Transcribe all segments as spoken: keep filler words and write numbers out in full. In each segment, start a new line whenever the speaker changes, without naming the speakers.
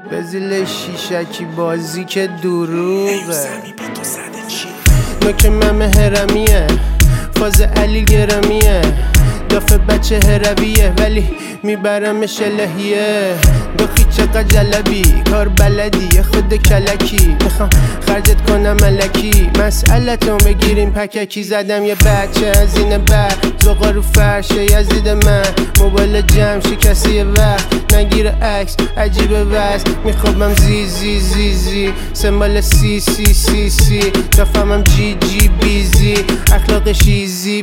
بزیل شیشکی بازی که دروغه نوک ممه هرمیه فاز علی گرمیه دافه بچه هرویه ولی میبرمش الهیه دخی چقدر جلبی کار بلدی خود کلکی میخوام خرجت کنم ملکی مسئلتون بگیریم پککی زدم یه بچه از این بر زغا رو فرشه یزید من موبایل جمع شکستی وقت نگیر عکس عجیبه وز میخوابم زی زی زی زی سمبال سی سی سی سی دفعمم جی جی بیزی اخلاقش ایزی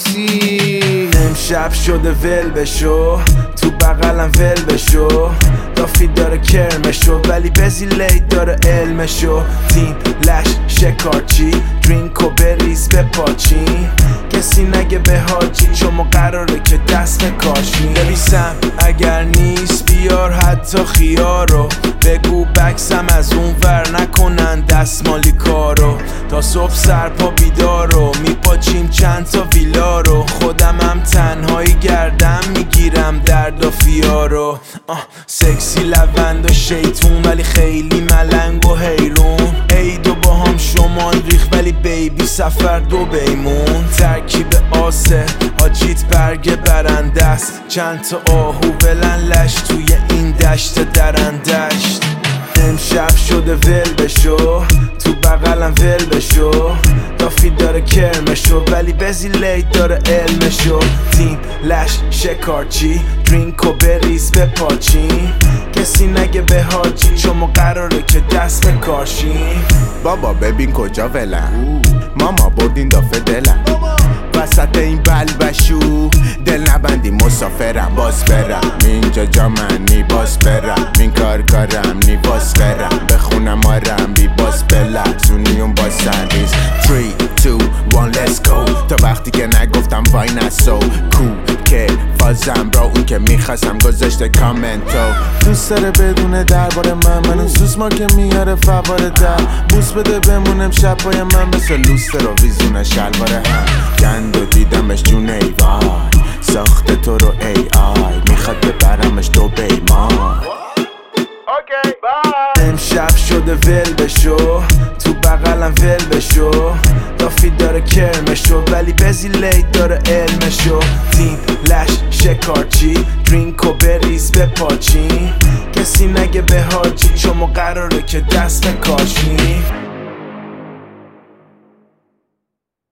پیسی
امشب شده ول بشو تو بغلم ول بشو دافی داره کرمشو ولی بزی لیت داره علمشو تیم لش شکارچی درینک و بریز به پاچی کسی نگه به حاجی چون ما قراره که دست بکاشیم نویسم اگر نیست بیار حتی خیارو بگو بکسم از اون ور نکنن دستمالی کارو تا صبح سرپا بیدارو میپاچیم چند تا ویلا رو خودم هم تنهایی گردم میگیرم درد و فیارو سکسی لوند و شیطون ولی خیلی ملنگ و حیرون عیدو با هم شمال ریخ ولی بیبی سفر دو بیمون ترکیب آسه حاجیت برگ برنده است چند تا آهو ولن لش توی این دشت درندشت امشب شده ول بشو تو بغلم ول بشو دافی داره کرمشو ولی بزی لیت داره علمشو تیم لش شکارچی درینک و بریز به پاچی کسی نگه به حاجی چون ما قراره که دست بکاشیم
بابا ببین کجا ولم ماما بردین دافه دلم وسط این بلبشو دل نبندی مسافرم باز برم اینجا جا منی باز برم این کار کارم نی باز برم بخونم آرم بی باز بلرزونی اون باز سریز three two one let's go تا وقتی که نگفتم وای نسو کو که فازم برا اون که میخواستم گذاشته کامنتو دوست داره بدونه درباره من منو سوسما که میاره فواره در بوس بده بمونم شب پای من مثل لوستر رو ویزونه شلواره هم گند و دیدمش جون ای وای ساخته تو رو ای آی میخواد ببرمش دو بیمان
امشب شده ول بشو تو بغلم ول بشو دافی داره کرمشو ولی بزی لیت داره علمشو تیم لش شکارچی درینک و بریز به پاچی کسی نگه به حاجی چون ما قراره که دست بکاشیم